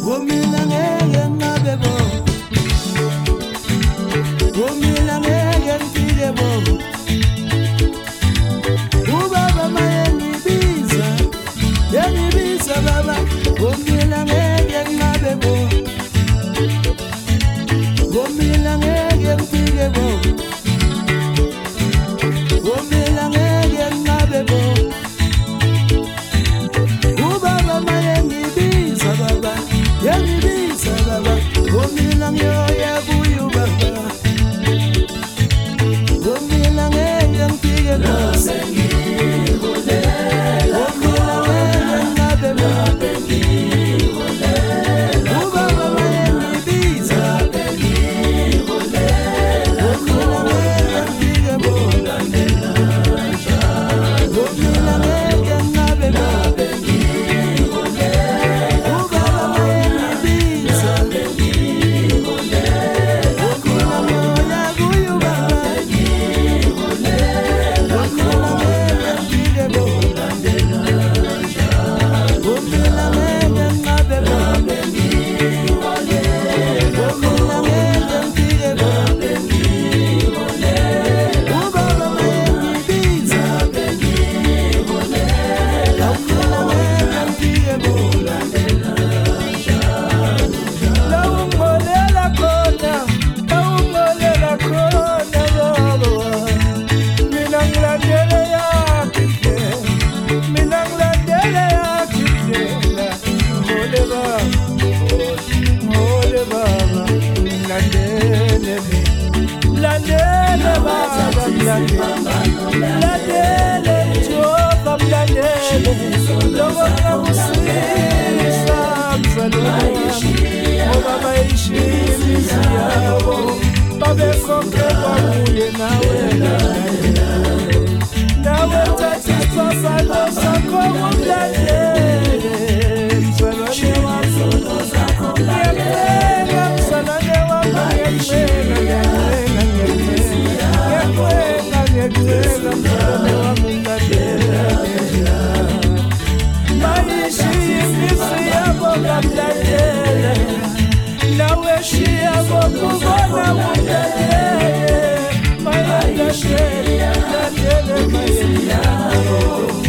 Womila ngeke ngabebo, womila ngeke ngidebo. Ubaba mayengibiza, yengibiza baba. Womila ngeke ngabebo, womila ngeke ngidebo. Womila ngeke ngabebo. Ubaba mayengibiza baba, yengibiza baba. Womila ngiyoya kuyo baba, womila ngeke ngidebo. Womila ngeke ngabebo. Ubaba mayengibiza, womila ngeke ngidebo. Womila ngeke ngabebo. Ubaba mayengibiza, womila ngiyoya kuyo baba, womila ngeke ngidebo. Womila ngeke ngabebo. Womila ngeke ngidebo. Ubaba mayengibiza, womila ngeke ngidebo. Lawungolela khona, lawungolela khona baba. Mina ngilandele yakhe indlela, mina ngilandele yakhe indlela. Ngole baba, ngole baba, ngilandele mina. Mlandele baba, mlandele Jehova, mlandele. Loko ngiyakusisa mzalwane ngoba bayishisa yabo babekhokhelwa nguye nawe thatha isibabalo sakho umlandele mzalwane wami ngiyakwenga mzalwane wami ngiyakwenga mzalwane wami umlandele bayishisa yabo kamlandele nawe shiya bokubona umlandele mayendashele landele mayendashele